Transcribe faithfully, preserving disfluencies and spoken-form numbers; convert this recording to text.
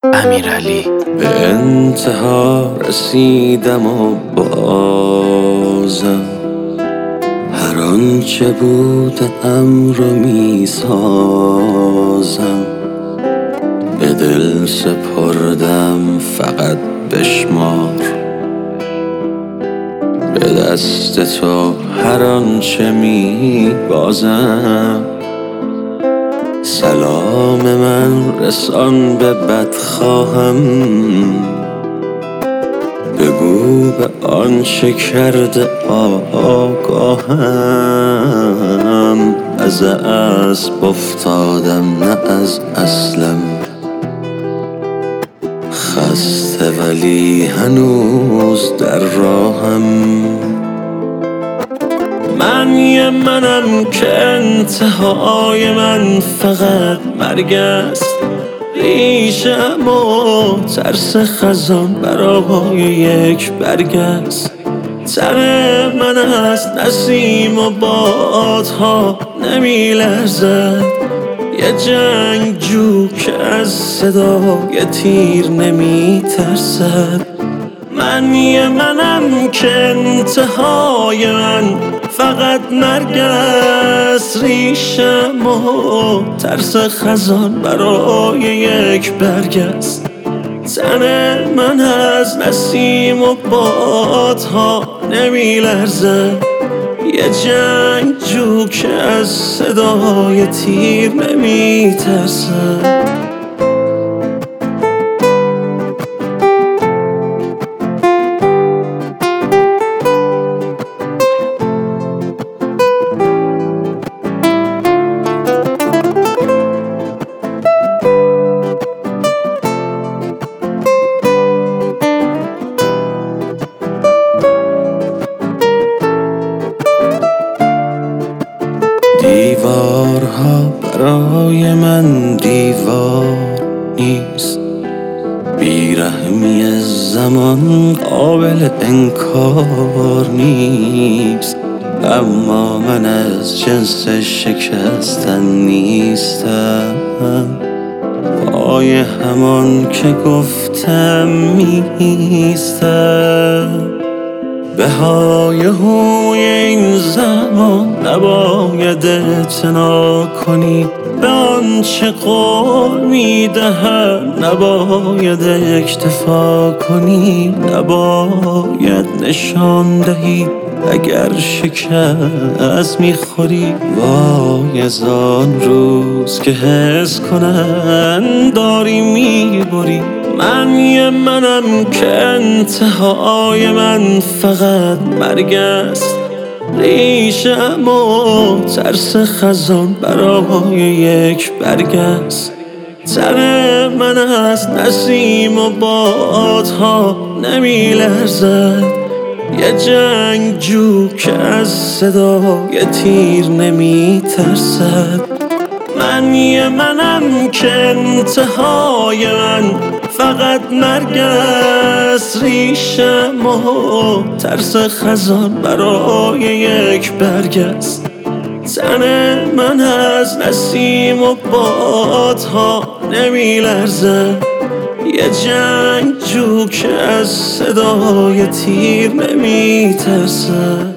امیرعلی. به انتها رسیدم و بازم هر آنچه بودم رو می سازم. به دل سپردم فقط بشمار، به دست تو هر آنچه می بازم. سلام من رسان به بدخواهم، بگو به آنچه کرده آگاهم. از اسب افتادم نه از اصلم، خسته ولی هنوز در راهم. من یه منم که انتهای من فقط مرگ است. ریشم و ترس خزان برای یک برگ است. تن من از نسیم و بادها نمی لرزد. یه جنگجو که از صدای تیر نمی ترسد. من یه منم که انتهای من فقط مرگ است. ریشم و ترس خزان برای یک برگ است. تن من از نسیم و بادها نمی لرزد. یه جنگجو که از صدای تیر نمی ترسد. دیوارها برای من دیوار نیست. بیرحمی زمان قابل انکار نیست. اما من از جنس شکستن نیستم. پای همان که گفتم میستم. به های هوی این زمان نباید اعتنا کنی. به آنچه قول میدهم نباید اکتفا کنی. نباید نشان دهی اگر شکست میخوری. وای از آن روز که حس کنن داری میبری. من یه منم که انتهای من فقط مرگ است. ریشم و ترس خزان برای یک برگ است. تن من از نسیم و بادها نمی لرزد. یه جنگجو که از صدای تیر نمی ترسد. من یه منم که انتهای من فقط مرگ است. ریشم و ترس خزان برای یک برگ است. تن من از نسیم و بادها نمی لرزد. یه جنگجو که از صدای تیر نمی ترسد.